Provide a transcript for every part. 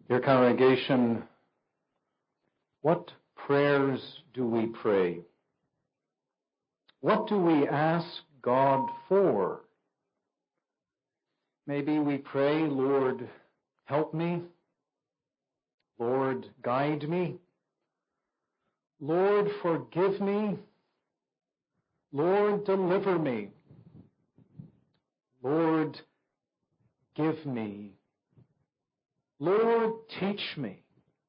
Dear congregation, what prayers do we pray? What do we ask God for? Maybe we pray, Lord, help me. Lord, guide me. Lord, forgive me. Lord, deliver me. Lord, give me. Lord, teach me.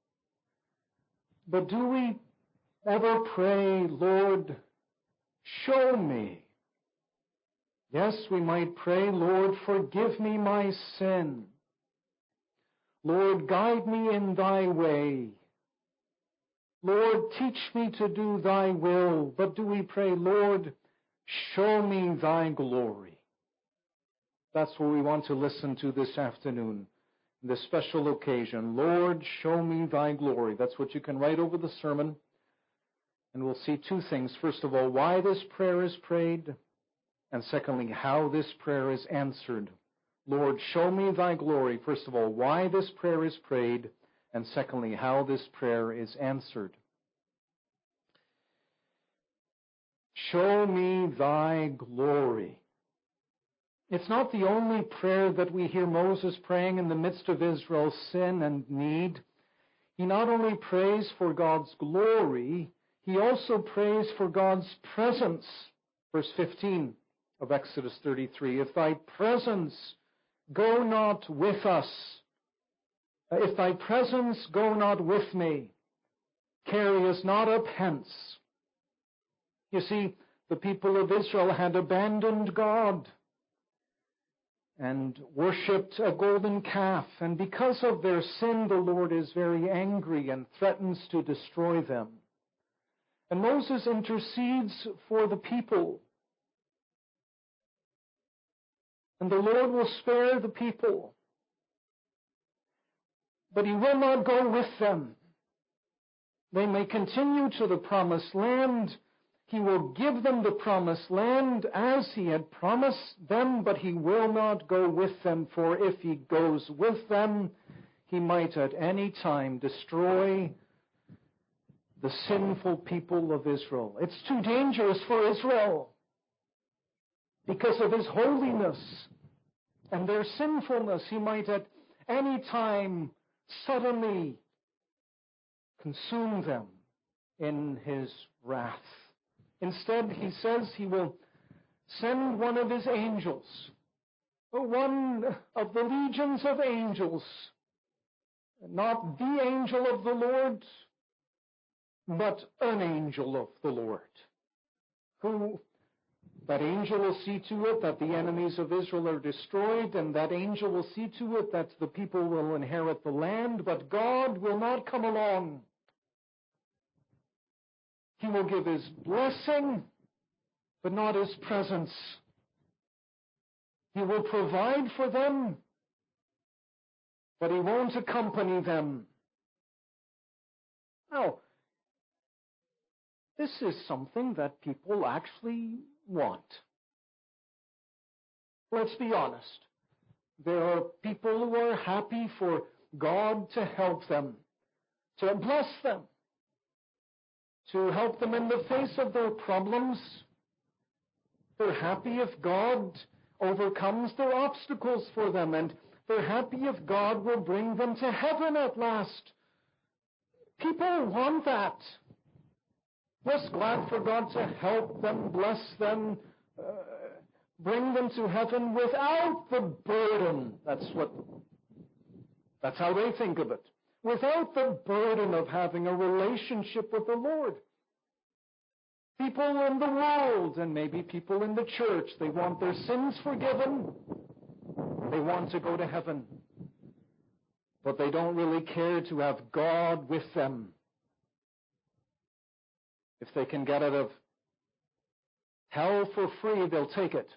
But do we ever pray, Lord, show me? Yes, we might pray, Lord, forgive me my sin. Lord, guide me in thy way. Lord, teach me to do thy will. But do we pray, Lord, show me thy glory? That's what we want to listen to this afternoon, this special occasion. Lord, show me thy glory. That's what you can write over the sermon. And we'll see two things. First of all, why this prayer is prayed. And secondly, how this prayer is answered. Lord, show me thy glory. First of all, why this prayer is prayed. And secondly, how this prayer is answered. Show me thy glory. It's not the only prayer that we hear Moses praying in the midst of Israel's sin and need. He not only prays for God's glory, he also prays for God's presence. Verse 15 of Exodus 33, if thy presence go not with us, if thy presence go not with me, carry us not up hence. You see, the people of Israel had abandoned God and worshipped a golden calf. And because of their sin, the Lord is very angry and threatens to destroy them. And Moses intercedes for the people. And the Lord will spare the people. But he will not go with them. They may continue to the promised land. He will give them the promised land as he had promised them, but he will not go with them, for if he goes with them, he might at any time destroy the sinful people of Israel. It's too dangerous for Israel because of his holiness and their sinfulness. He might at any time suddenly consume them in his wrath. Instead, he says he will send one of his angels, one of the legions of angels, not the angel of the Lord, but an angel of the Lord, who that angel will see to it that the enemies of Israel are destroyed, and that angel will see to it that the people will inherit the land, but God will not come along. He will give his blessing, but not his presence. He will provide for them, but he won't accompany them. Now, this is something that people actually want. Let's be honest. There are people who are happy for God to help them, to bless them, to help them in the face of their problems. They're happy if God overcomes their obstacles for them, and they're happy if God will bring them to heaven at last. People want that. Just glad for God to help them, bless them, bring them to heaven without the burden. That's how they think of it. Without the burden of having a relationship with the Lord. People in the world, and maybe people in the church, they want their sins forgiven. They want to go to heaven. But they don't really care to have God with them. If they can get out of hell for free, they'll take it.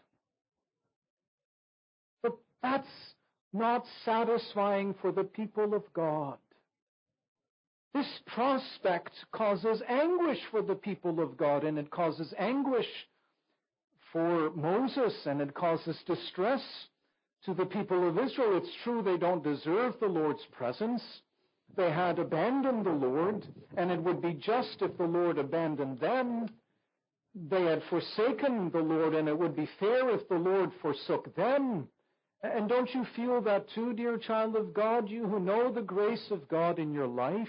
But that's not satisfying for the people of God. This prospect causes anguish for the people of God, and it causes anguish for Moses, and it causes distress to the people of Israel. It's true they don't deserve the Lord's presence. They had abandoned the Lord, and it would be just if the Lord abandoned them. They had forsaken the Lord, and it would be fair if the Lord forsook them. And don't you feel that too, dear child of God, you who know the grace of God in your life?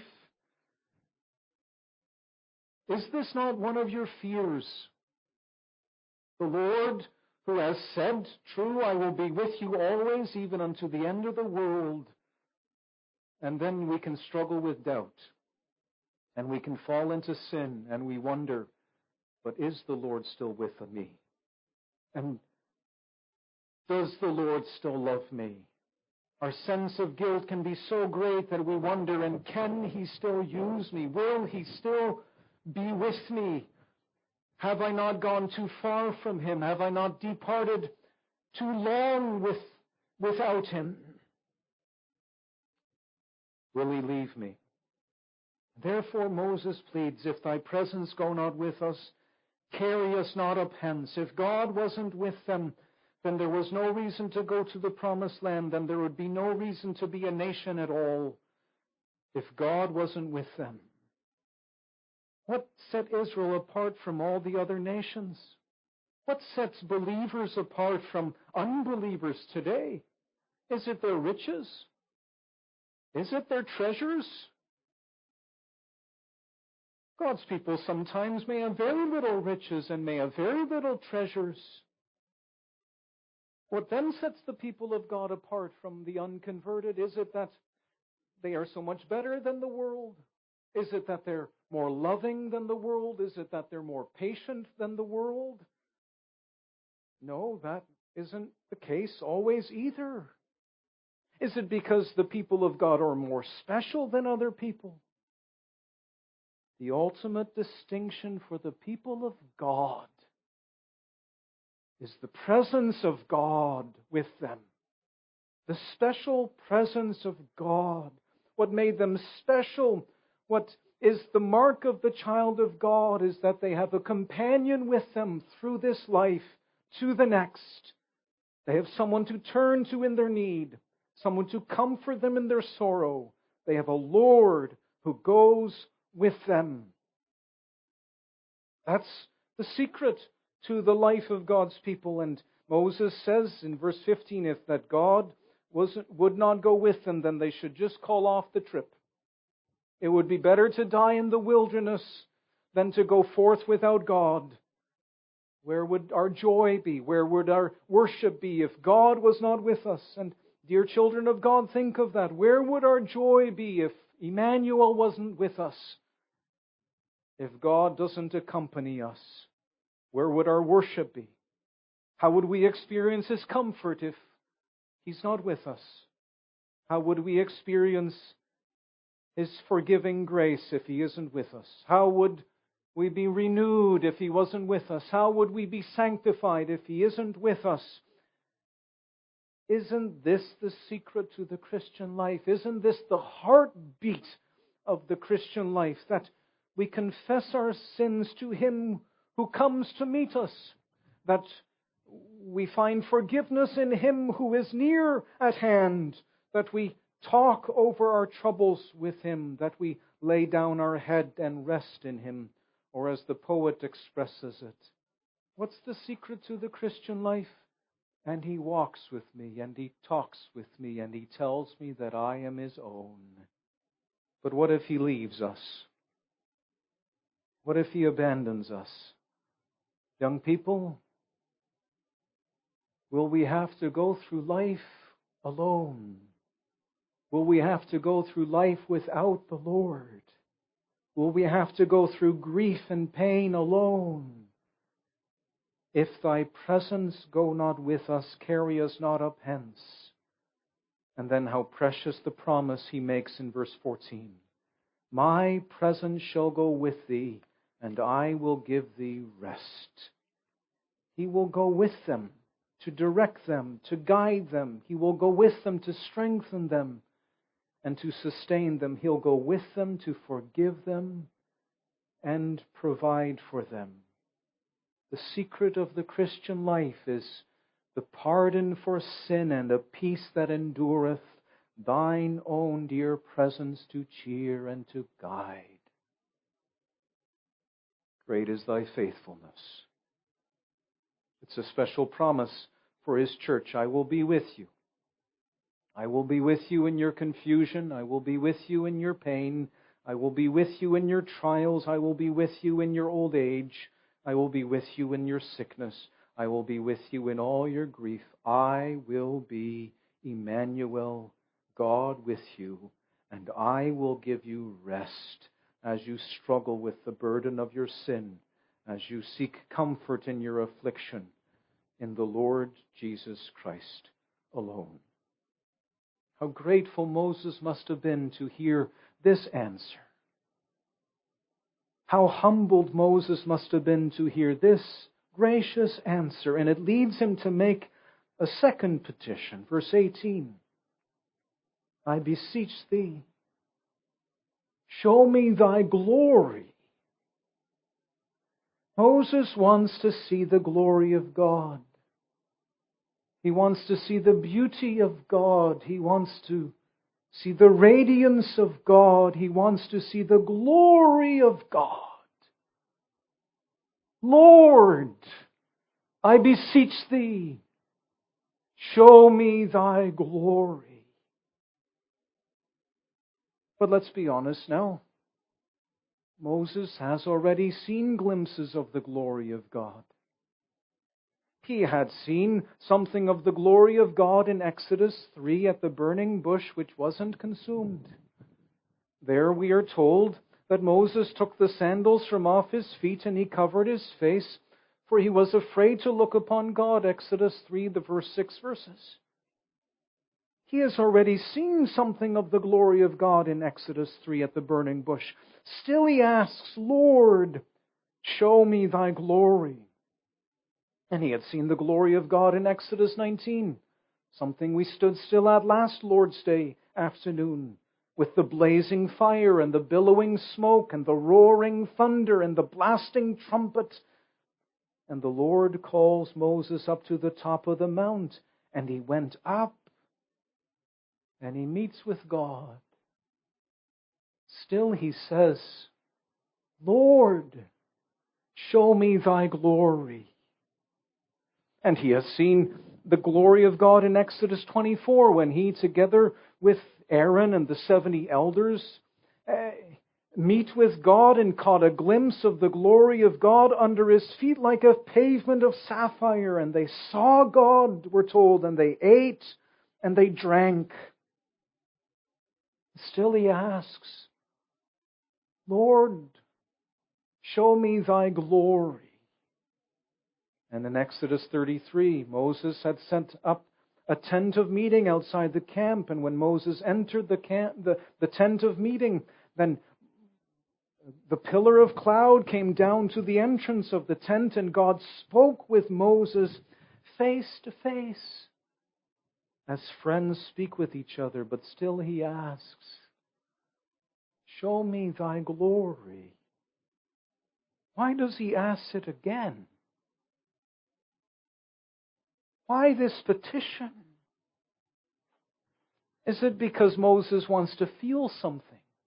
Is this not one of your fears? The Lord, who has said, "True, I will be with you always, even unto the end of the world." And then we can struggle with doubt, and we can fall into sin, and we wonder, but is the Lord still with me? And does the Lord still love me? Our sense of guilt can be so great that we wonder, and can He still use me? Will He still be with me? Have I not gone too far from Him? Have I not departed too long without Him? Will He leave me? Therefore Moses pleads, "If thy presence go not with us, carry us not up hence." If God wasn't with them, then there was no reason to go to the promised land, and there would be no reason to be a nation at all if God wasn't with them. What set Israel apart from all the other nations? What sets believers apart from unbelievers today? Is it their riches? Is it their treasures? God's people sometimes may have very little riches and may have very little treasures. What then sets the people of God apart from the unconverted? Is it that they are so much better than the world? Is it that they're more loving than the world? Is it that they're more patient than the world? No, that isn't the case always either. Is it because the people of God are more special than other people? The ultimate distinction for the people of God is the presence of God with them. The special presence of God. What made them special, what is the mark of the child of God, is that they have a companion with them through this life to the next. They have someone to turn to in their need, someone to comfort them in their sorrow. They have a Lord who goes with them. That's the secret to the life of God's people. And Moses says in verse 15, if that God would not go with them, then they should just call off the trip. It would be better to die in the wilderness than to go forth without God. Where would our joy be? Where would our worship be if God was not with us? And dear children of God, think of that. Where would our joy be if Emmanuel wasn't with us? If God doesn't accompany us, where would our worship be? How would we experience His comfort if He's not with us? How would we experience His forgiving grace if He isn't with us? How would we be renewed if He wasn't with us? How would we be sanctified if He isn't with us? Isn't this the secret to the Christian life? Isn't this the heartbeat of the Christian life? That we confess our sins to Him who comes to meet us. That we find forgiveness in Him who is near at hand. That we talk over our troubles with Him. That we lay down our head and rest in Him. Or as the poet expresses it, what's the secret to the Christian life? And He walks with me, and He talks with me, and He tells me that I am His own. But what if He leaves us? What if He abandons us? Young people, will we have to go through life alone? Will we have to go through life without the Lord? Will we have to go through grief and pain alone? If thy presence go not with us, carry us not up hence. And then how precious the promise He makes in verse 14. My presence shall go with thee, and I will give thee rest. He will go with them to direct them, to guide them. He will go with them to strengthen them and to sustain them. He'll go with them to forgive them and provide for them. The secret of the Christian life is the pardon for sin and a peace that endureth, Thine own dear presence to cheer and to guide. Great is thy faithfulness. It's a special promise for His church. I will be with you. I will be with you in your confusion. I will be with you in your pain. I will be with you in your trials. I will be with you in your old age. I will be with you in your sickness. I will be with you in all your grief. I will be Emmanuel, God with you, and I will give you rest as you struggle with the burden of your sin, as you seek comfort in your affliction, in the Lord Jesus Christ alone. How grateful Moses must have been to hear this answer. How humbled Moses must have been to hear this gracious answer. And it leads him to make a second petition. Verse 18. I beseech thee, show me thy glory. Moses wants to see the glory of God. He wants to see the beauty of God. He wants to see the radiance of God. He wants to see the glory of God. Lord, I beseech thee, show me thy glory. But let's be honest now. Moses has already seen glimpses of the glory of God. He had seen something of the glory of God in Exodus 3 at the burning bush which wasn't consumed. There we are told that Moses took the sandals from off his feet and he covered his face, for he was afraid to look upon God. Exodus 3, the verse 6 verses. He has already seen something of the glory of God in Exodus 3 at the burning bush. Still he asks, Lord, show me thy glory. And he had seen the glory of God in Exodus 19, something we stood still at last Lord's Day afternoon, with the blazing fire and the billowing smoke and the roaring thunder and the blasting trumpet. And the Lord calls Moses up to the top of the mount, and he went up and he meets with God. Still he says, Lord, show me thy glory. And he has seen the glory of God in Exodus 24 when he, together with Aaron and the 70 elders, meet with God and caught a glimpse of the glory of God under his feet like a pavement of sapphire. And they saw God, we're told, and they ate and they drank. Still he asks, Lord, show me thy glory. And in Exodus 33, Moses had set up a tent of meeting outside the camp. And when Moses entered the tent of meeting, then the pillar of cloud came down to the entrance of the tent, and God spoke with Moses face to face, as friends speak with each other. But still he asks, show me thy glory. Why does he ask it again? Why this petition? Is it because Moses wants to feel something?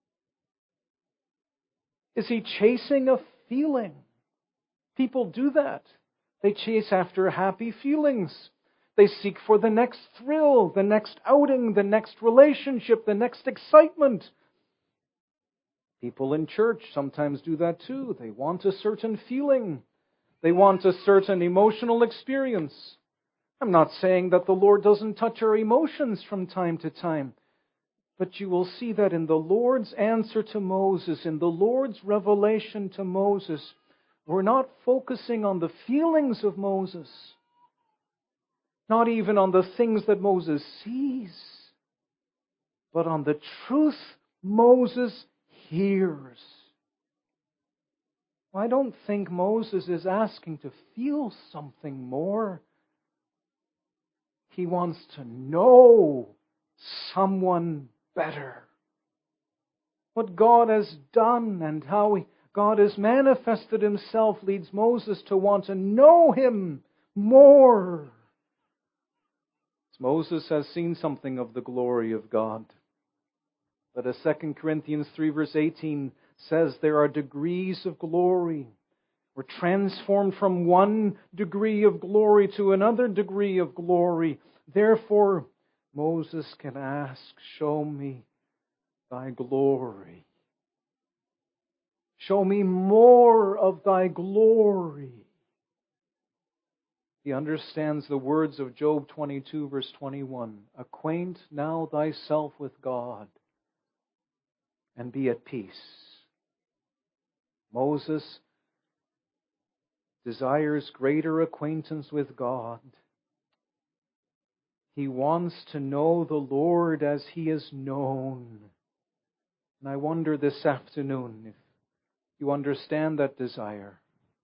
Is he chasing a feeling? People do that. They chase after happy feelings. They seek for the next thrill, the next outing, the next relationship, the next excitement. People in church sometimes do that too. They want a certain feeling. They want a certain emotional experience. I'm not saying that the Lord doesn't touch our emotions from time to time. But you will see that in the Lord's answer to Moses, in the Lord's revelation to Moses, we're not focusing on the feelings of Moses. Not even on the things that Moses sees. But on the truth Moses hears. I don't think Moses is asking to feel something more. He wants to know someone better. What God has done and how God has manifested himself leads Moses to want to know him more. Moses has seen something of the glory of God. But as 2 Corinthians 3 verse 18 says, there are degrees of glory. We're transformed from one degree of glory to another degree of glory. Therefore, Moses can ask, show me thy glory. Show me more of thy glory. He understands the words of Job 22 verse 21. Acquaint now thyself with God and be at peace. Moses desires greater acquaintance with God. He wants to know the Lord as He is known. And I wonder this afternoon if you understand that desire.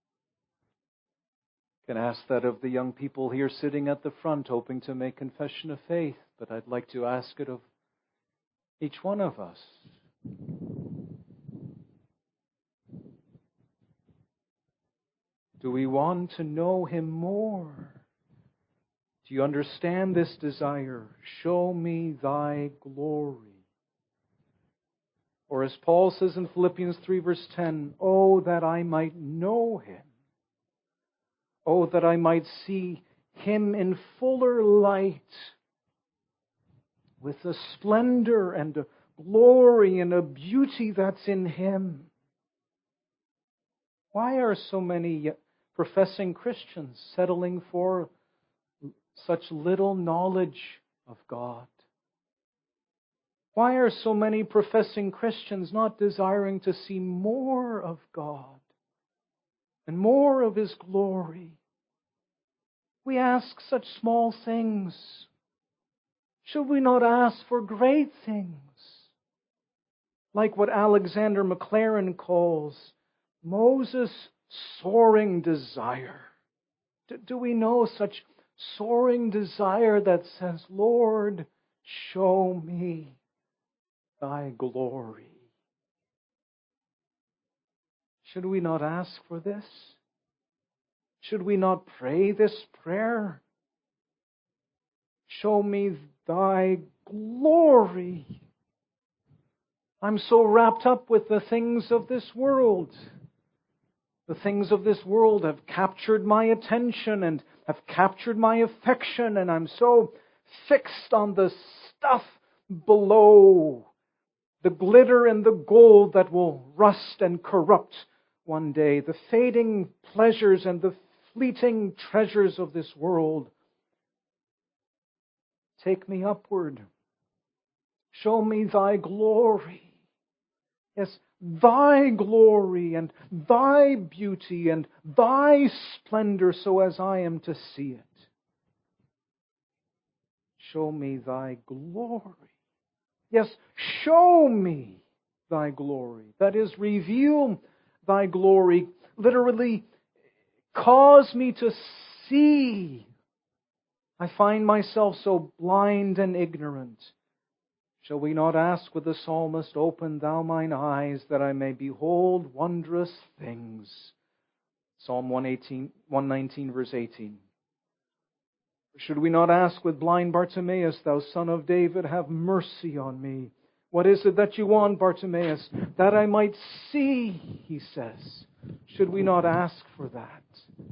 I can ask that of the young people here sitting at the front hoping to make confession of faith, but I'd like to ask it of each one of us. Do we want to know Him more? Do you understand this desire? Show me thy glory. Or as Paul says in Philippians 3 verse 10, oh, that I might know Him. Oh, that I might see Him in fuller light, with a splendor and a glory and a beauty that's in Him. Why are so many professing Christians settling for such little knowledge of God? Why are so many professing Christians not desiring to see more of God and more of His glory? We ask such small things. Should we not ask for great things? Like what Alexander Maclaren calls Moses' soaring desire. Do we know such soaring desire that says, Lord, show me thy glory? Should we not ask for this? Should we not pray this prayer? Show me thy glory. I'm so wrapped up with the things of this world. The things of this world have captured my attention and have captured my affection, and I'm so fixed on the stuff below, the glitter and the gold that will rust and corrupt one day, the fading pleasures and the fleeting treasures of this world. Take me upward. Show me thy glory. Yes, thy glory and thy beauty and thy splendor, so as I am to see it. Show me thy glory. Yes, show me thy glory. That is, reveal thy glory. Literally, cause me to see. I find myself so blind and ignorant. Shall we not ask with the psalmist, open thou mine eyes, that I may behold wondrous things? Psalm 119, verse 18. Should we not ask with blind Bartimaeus, thou son of David, have mercy on me? What is it that you want, Bartimaeus? That I might see, he says. Should we not ask for that?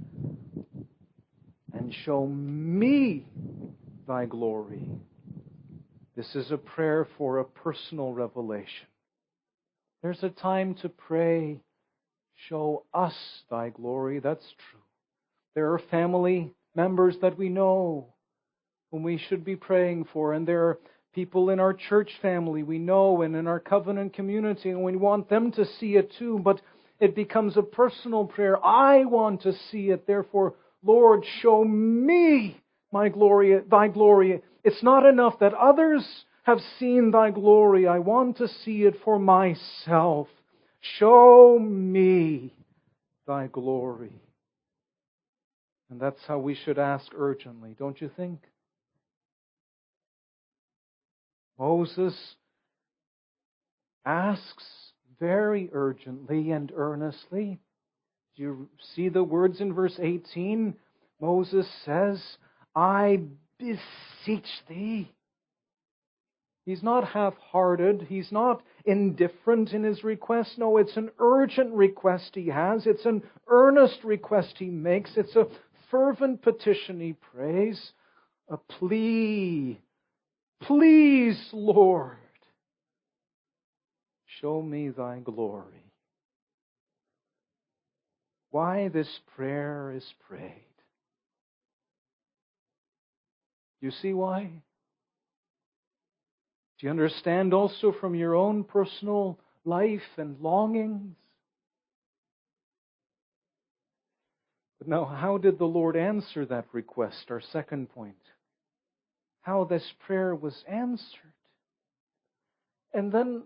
And show me thy glory. This is a prayer for a personal revelation. There's a time to pray, show us thy glory. That's true. There are family members that we know whom we should be praying for, and there are people in our church family we know and in our covenant community, and we want them to see it too, but it becomes a personal prayer. I want to see it, therefore, Lord, show me my glory, thy glory. It's not enough that others have seen thy glory. I want to see it for myself. Show me thy glory. And that's how we should ask urgently, don't you think? Moses asks very urgently and earnestly. Do you see the words in verse 18? Moses says, I beseech thee. He's not half-hearted. He's not indifferent in his request. No, it's an urgent request he has. It's an earnest request he makes. It's a fervent petition he prays. A plea. Please, Lord, show me thy glory. Why this prayer is prayed. You see why? Do you understand also from your own personal life and longings? But now, how did the Lord answer that request? Our second point. How this prayer was answered. And then,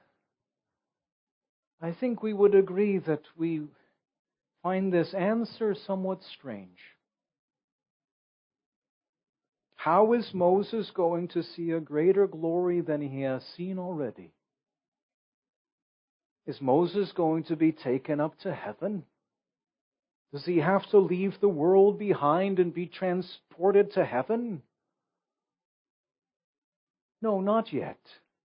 I think we would agree that we find this answer somewhat strange. How is Moses going to see a greater glory than he has seen already? Is Moses going to be taken up to heaven? Does he have to leave the world behind and be transported to heaven? No, not yet.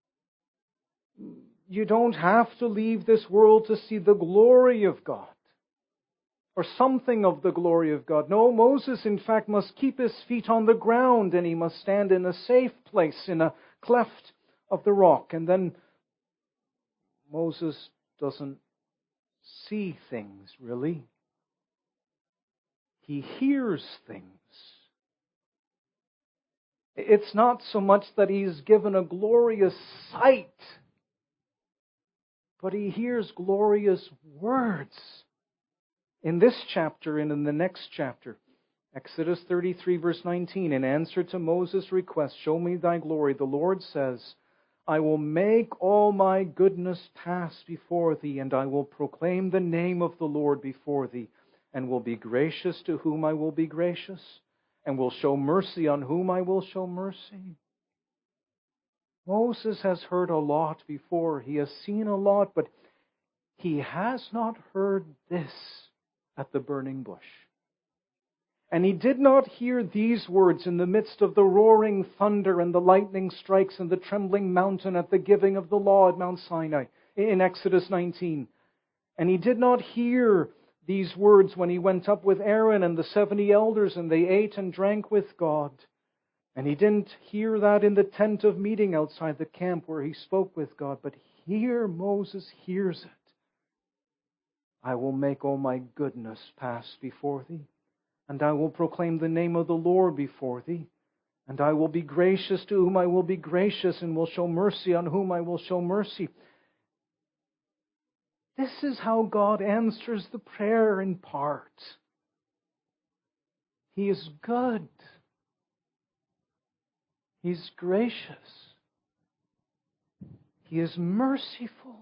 You don't have to leave this world to see the glory of God, or something of the glory of God. No, Moses, in fact, must keep his feet on the ground, and he must stand in a safe place, in a cleft of the rock. And then Moses doesn't see things, really. He hears things. It's not so much that he's given a glorious sight, but he hears glorious words. In this chapter and in the next chapter, Exodus 33, verse 19, in answer to Moses' request, show me thy glory, the Lord says, I will make all my goodness pass before thee, and I will proclaim the name of the Lord before thee, and will be gracious to whom I will be gracious, and will show mercy on whom I will show mercy. Moses has heard a lot before. He has seen a lot, but he has not heard this at the burning bush. And he did not hear these words in the midst of the roaring thunder and the lightning strikes and the trembling mountain at the giving of the law at Mount Sinai in Exodus 19. And he did not hear these words when he went up with Aaron and the 70 elders and they ate and drank with God. And he didn't hear that in the tent of meeting outside the camp where he spoke with God. But here Moses hears it. I will make all my goodness pass before thee, and I will proclaim the name of the Lord before thee, and I will be gracious to whom I will be gracious, and will show mercy on whom I will show mercy. This is how God answers the prayer in part. He is good. He's gracious. He is merciful.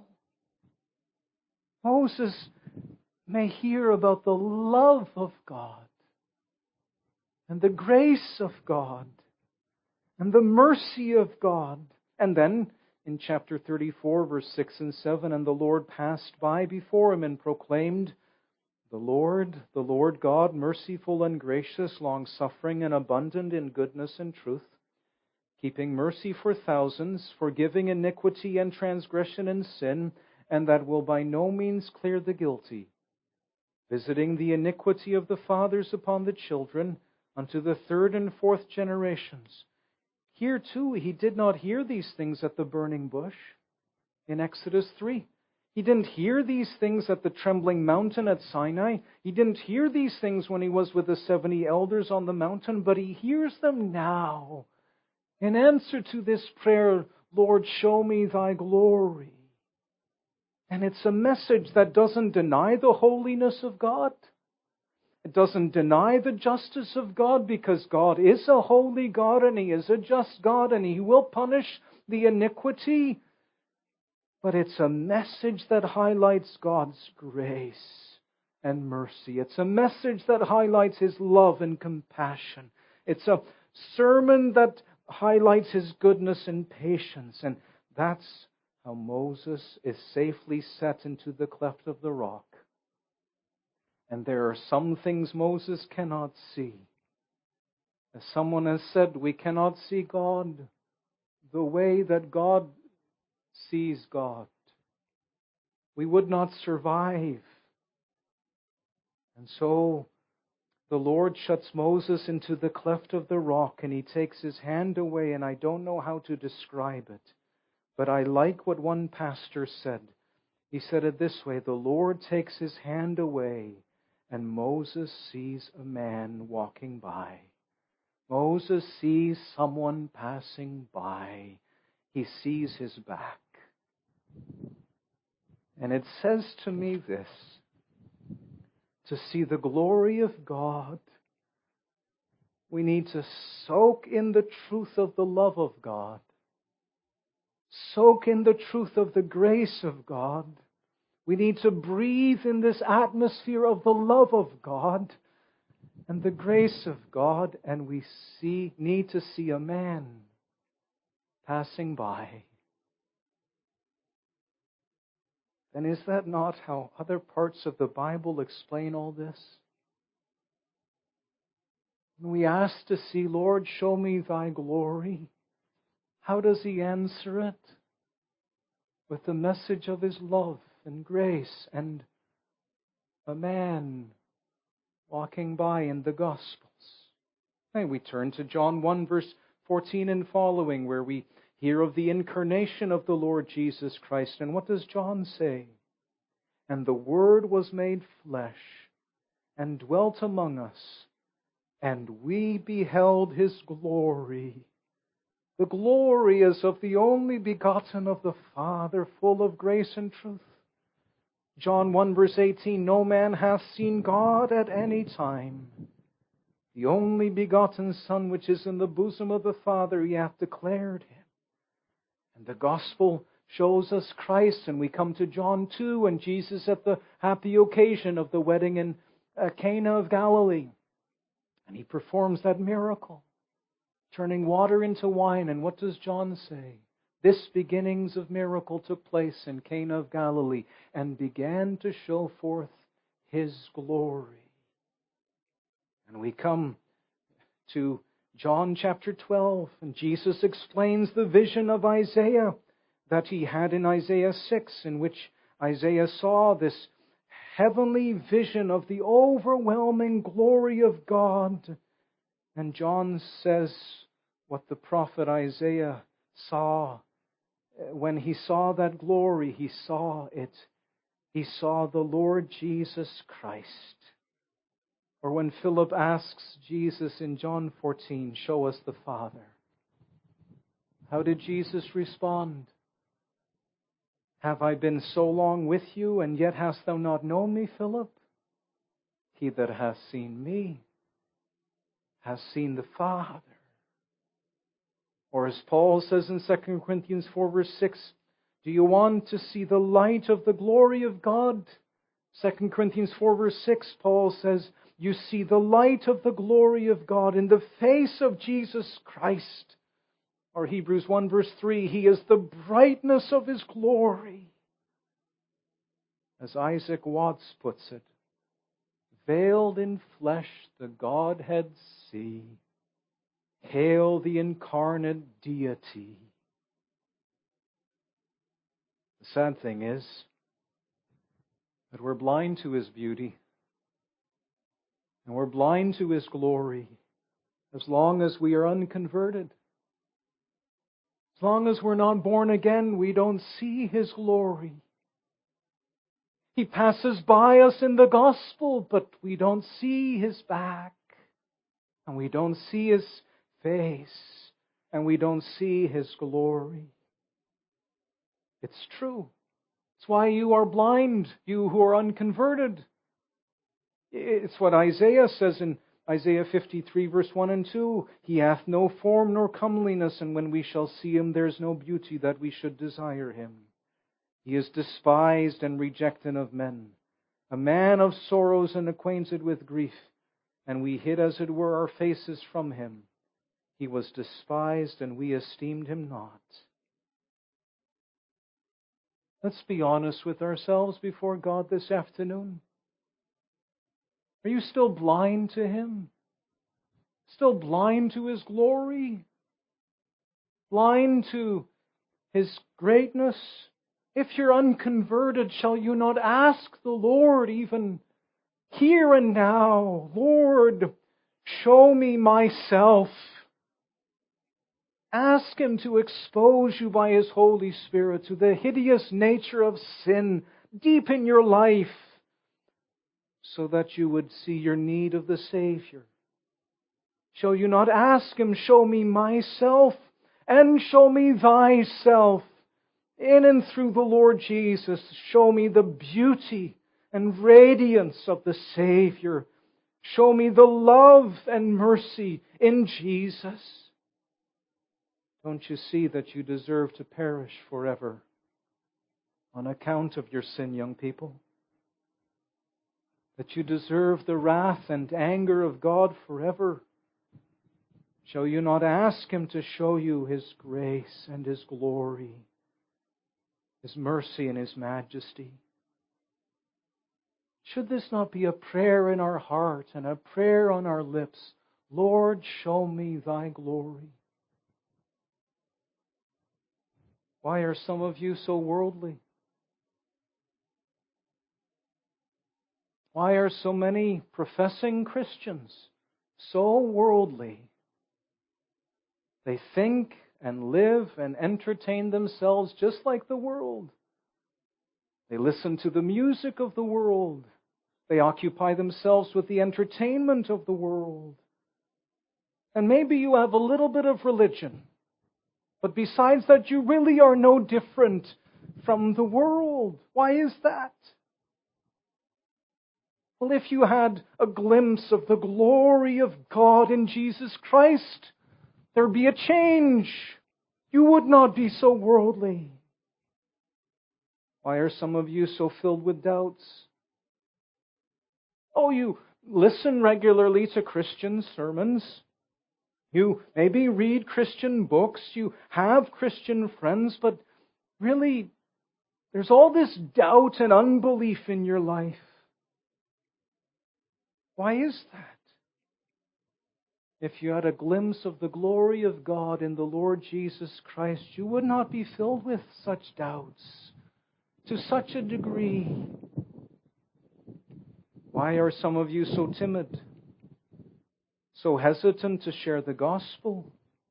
Moses may hear about the love of God and the grace of God and the mercy of God. And then in chapter 34, verse 6 and 7, and the Lord passed by before him and proclaimed, the Lord God, merciful and gracious, long-suffering and abundant in goodness and truth, keeping mercy for thousands, forgiving iniquity and transgression and sin, and that will by no means clear the guilty, visiting the iniquity of the fathers upon the children unto the third and fourth generations. Here too, he did not hear these things at the burning bush in Exodus 3. He didn't hear these things at the trembling mountain at Sinai. He didn't hear these things when he was with the 70 elders on the mountain, but he hears them now. In answer to this prayer, Lord, show me thy glory. And it's a message that doesn't deny the holiness of God. It doesn't deny the justice of God, because God is a holy God and He is a just God and He will punish the iniquity. But it's a message that highlights God's grace and mercy. It's a message that highlights His love and compassion. It's a sermon that highlights His goodness and patience. And that's how Moses is safely set into the cleft of the rock. And there are some things Moses cannot see. As someone has said, we cannot see God the way that God sees God. We would not survive. And so the Lord shuts Moses into the cleft of the rock, and He takes his hand away, and I don't know how to describe it. But I like what one pastor said. He said it this way: the Lord takes his hand away, and Moses sees a man walking by. Moses sees someone passing by. He sees his back. And it says to me this: to see the glory of God, we need to soak in the truth of the love of God. Soak in the truth of the grace of God. We need to breathe in this atmosphere of the love of God and the grace of God, and we need to see a man passing by. And is that not how other parts of the Bible explain all this? When we ask to see, Lord, show me thy glory, how does He answer it? With the message of His love and grace and a man walking by in the Gospels. And we turn to John 1 verse 14 and following, where we hear of the incarnation of the Lord Jesus Christ. And what does John say? And the Word was made flesh and dwelt among us, and we beheld His glory. The glory is of the only begotten of the Father, full of grace and truth. John 1 verse 18, no man hath seen God at any time. The only begotten Son, which is in the bosom of the Father, He hath declared Him. And the Gospel shows us Christ, and we come to John 2, and Jesus at the happy occasion of the wedding in Cana of Galilee. And He performs that miracle, turning water into wine. And what does John say? This beginnings of miracle took place in Cana of Galilee and began to show forth His glory. And we come to John chapter 12, and Jesus explains the vision of Isaiah that he had in Isaiah 6, in which Isaiah saw this heavenly vision of the overwhelming glory of God. And John says what the prophet Isaiah saw. When he saw that glory, he saw it. He saw the Lord Jesus Christ. Or when Philip asks Jesus in John 14, show us the Father. How did Jesus respond? Have I been so long with you, and yet hast thou not known me, Philip? He that hath seen me has seen the Father. Or as Paul says in 2 Corinthians 4 verse 6, do you want to see the light of the glory of God? 2 Corinthians 4 verse 6, Paul says, you see the light of the glory of God in the face of Jesus Christ. Or Hebrews 1 verse 3, He is the brightness of His glory. As Isaac Watts puts it, veiled in flesh the Godhead see. Hail the incarnate deity. The sad thing is that we're blind to His beauty, and we're blind to His glory as long as we are unconverted. As long as we're not born again, we don't see His glory. He passes by us in the gospel, but we don't see His back, and we don't see His face, and we don't see His glory. It's true. It's why you are blind, you who are unconverted. It's what Isaiah says in Isaiah 53 verse 1 and 2. He hath no form nor comeliness, and when we shall see Him, there is no beauty that we should desire Him. He is despised and rejected of men, a man of sorrows and acquainted with grief, and we hid as it were our faces from Him. He was despised, and we esteemed Him not. Let's be honest with ourselves before God this afternoon. Are you still blind to Him? Still blind to His glory? Blind to His greatness? If you're unconverted, shall you not ask the Lord even here and now, Lord, show me myself? Ask Him to expose you by His Holy Spirit to the hideous nature of sin deep in your life, so that you would see your need of the Savior. Shall you not ask Him, show me myself, and show me thyself? In and through the Lord Jesus, show me the beauty and radiance of the Savior. Show me the love and mercy in Jesus. Don't you see that you deserve to perish forever on account of your sin, young people? That you deserve the wrath and anger of God forever? Shall you not ask Him to show you His grace and His glory, His mercy and His majesty? Should this not be a prayer in our heart and a prayer on our lips? Lord, show me Thy glory. Why are some of you so worldly? Why are so many professing Christians so worldly? They think and live and entertain themselves just like the world. They listen to the music of the world. They occupy themselves with the entertainment of the world. And maybe you have a little bit of religion, but besides that, you really are no different from the world. Why is that? Well, if you had a glimpse of the glory of God in Jesus Christ, there'd be a change. You would not be so worldly. Why are some of you so filled with doubts? Oh, you listen regularly to Christian sermons. You maybe read Christian books. You have Christian friends, but really, there's all this doubt and unbelief in your life. Why is that? If you had a glimpse of the glory of God in the Lord Jesus Christ, you would not be filled with such doubts to such a degree. Why are some of you so timid, so hesitant to share the gospel?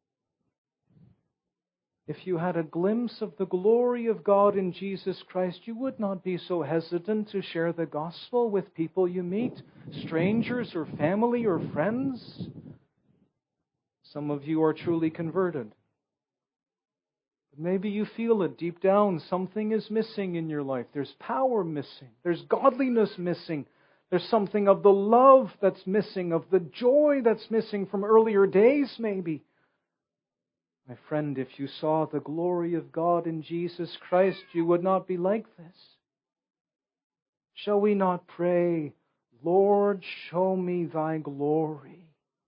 If you had a glimpse of the glory of God in Jesus Christ, you would not be so hesitant to share the gospel with people you meet, strangers or family or friends. Some of you are truly converted. But maybe you feel it deep down. Something is missing in your life. There's power missing. There's godliness missing. There's something of the love that's missing, of the joy that's missing from earlier days maybe. My friend, if you saw the glory of God in Jesus Christ, you would not be like this. Shall we not pray, Lord, show me Thy glory?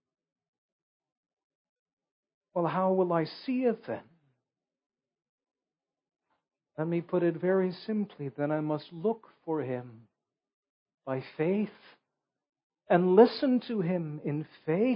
Well, how will I see it then? Let me put it very simply. Then I must look for Him by faith and listen to Him in faith.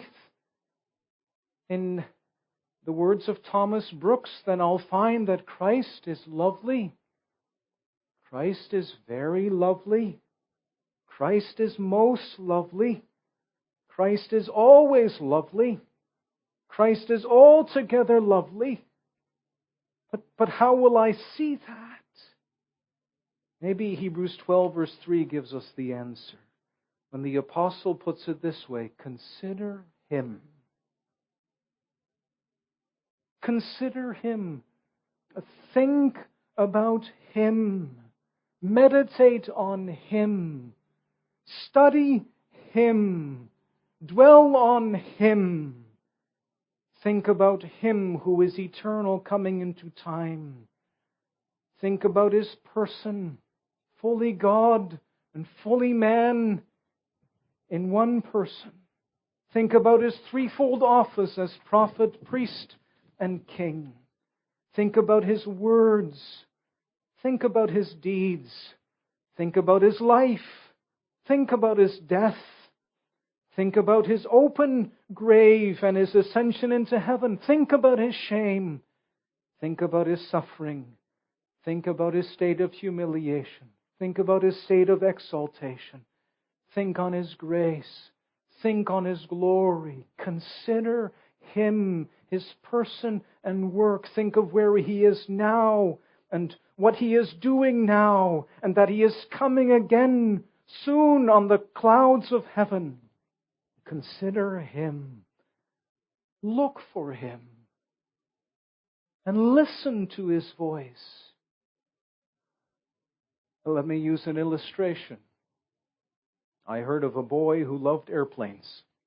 In the words of Thomas Brooks, then I'll find that Christ is lovely. Christ is very lovely. Christ is most lovely. Christ is always lovely. Christ is altogether lovely. But how will I see that? Maybe Hebrews 12 verse 3 gives us the answer. When the apostle puts it this way, consider Him. Consider Him. Think about Him. Meditate on Him. Study Him. Dwell on Him. Think about Him who is eternal coming into time. Think about His person, fully God and fully man in one person. Think about His threefold office as prophet, priest, and king. Think about His words. Think about His deeds. Think about His life. Think about His death. Think about His open grave and His ascension into heaven. Think about His shame. Think about His suffering. Think about His state of humiliation. Think about His state of exaltation. Think on His grace. Think on His glory. Consider Him, His person and work. Think of where He is now and what He is doing now, and that He is coming again soon on the clouds of heaven. Consider Him. Look for Him. And listen to His voice. Let me use an illustration. I heard of a boy who loved airplanes.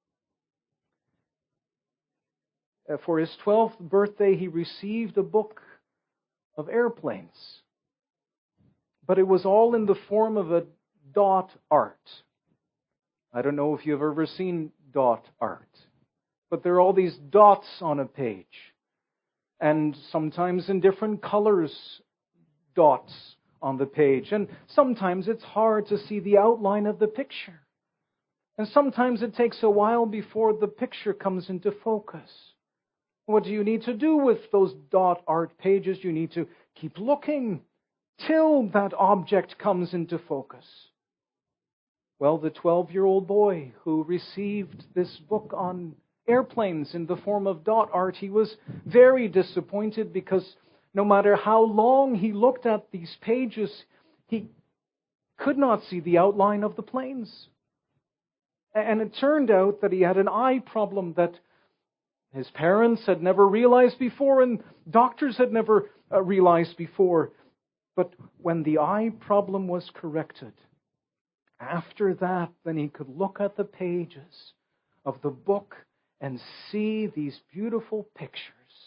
For his 12th birthday, he received a book of airplanes. But it was all in the form of a dot art. I don't know if you've ever seen dot art, but there are all these dots on a page. And sometimes in different colors, dots on the page. And sometimes it's hard to see the outline of the picture. And sometimes it takes a while before the picture comes into focus. What do you need to do with those dot art pages? You need to keep looking till that object comes into focus. Well, the 12-year-old boy who received this book on airplanes in the form of dot art, he was very disappointed because no matter how long he looked at these pages, he could not see the outline of the planes. And it turned out that he had an eye problem that his parents had never realized before and doctors had never realized before. But when the eye problem was corrected, after that, then he could look at the pages of the book and see these beautiful pictures.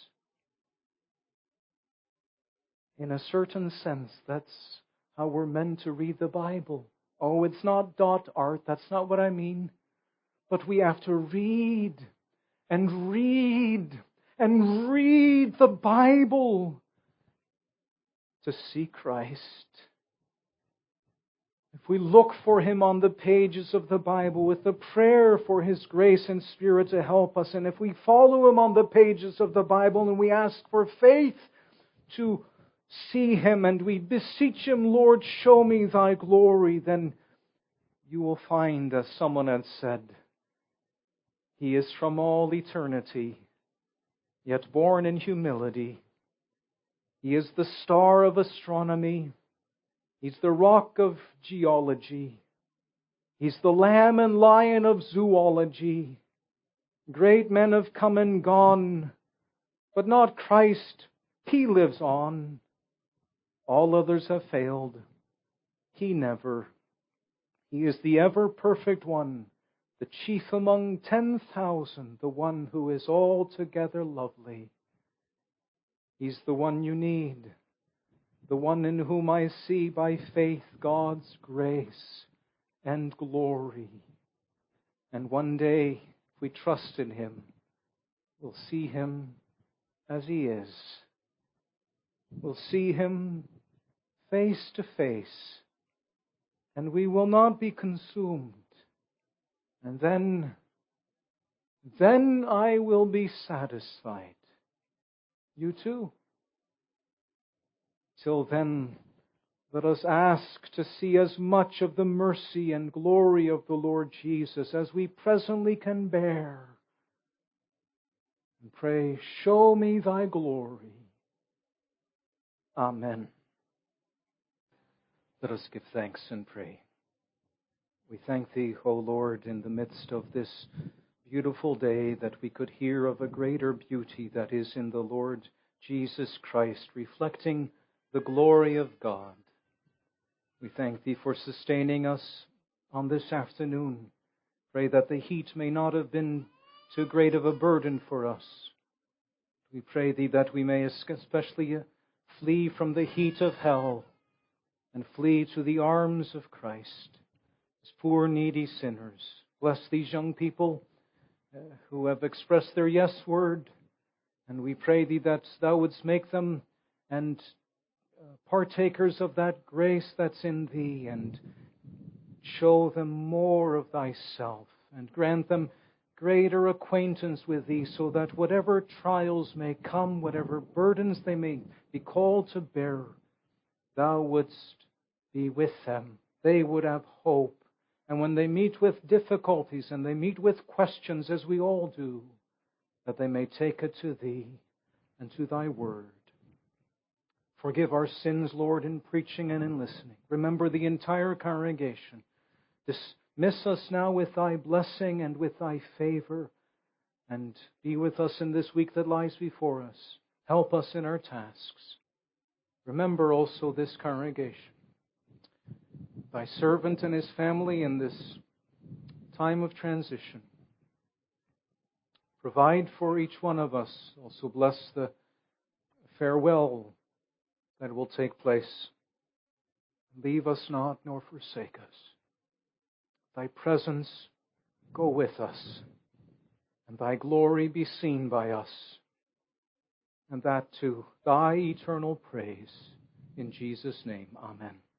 In a certain sense, that's how we're meant to read the Bible. Oh, it's not dot art, that's not what I mean. But we have to read and read and read the Bible to see Christ. If we look for Him on the pages of the Bible with the prayer for His grace and Spirit to help us, and if we follow Him on the pages of the Bible and we ask for faith to see Him and we beseech Him, Lord, show me Thy glory, then you will find, as someone had said, He is from all eternity, yet born in humility. He is the star of astronomy. He's the rock of geology. He's the lamb and lion of zoology. Great men have come and gone, but not Christ. He lives on. All others have failed. He never. He is the ever-perfect one, the chief among 10,000, the one who is altogether lovely. He's the one you need, the one in whom I see by faith God's grace and glory. And one day, if we trust in Him, we'll see Him as He is. We'll see Him face to face, and we will not be consumed. And then I will be satisfied. You too. Till then, let us ask to see as much of the mercy and glory of the Lord Jesus as we presently can bear. And pray, show me Thy glory. Amen. Let us give thanks and pray. We thank Thee, O Lord, in the midst of this beautiful day, that we could hear of a greater beauty that is in the Lord Jesus Christ, reflecting the glory of God. We thank Thee for sustaining us on this afternoon. Pray that the heat may not have been too great of a burden for us. We pray Thee that we may especially flee from the heat of hell and flee to the arms of Christ as poor, needy sinners. Bless these young people who have expressed their yes word, and we pray Thee that Thou wouldst make them and partakers of that grace that's in Thee, and show them more of Thyself and grant them greater acquaintance with Thee, so that whatever trials may come, whatever burdens they may be called to bear, Thou wouldst be with them. They would have hope. And when they meet with difficulties and they meet with questions, as we all do, that they may take it to Thee and to Thy Word. Forgive our sins, Lord, in preaching and in listening. Remember the entire congregation. Dismiss us now with Thy blessing and with Thy favor, and be with us in this week that lies before us. Help us in our tasks. Remember also this congregation, Thy servant and his family in this time of transition. Provide for each one of us. Also bless the farewell that will take place. Leave us not nor forsake us. Thy presence go with us, and Thy glory be seen by us, and that to Thy eternal praise. In Jesus' name, amen.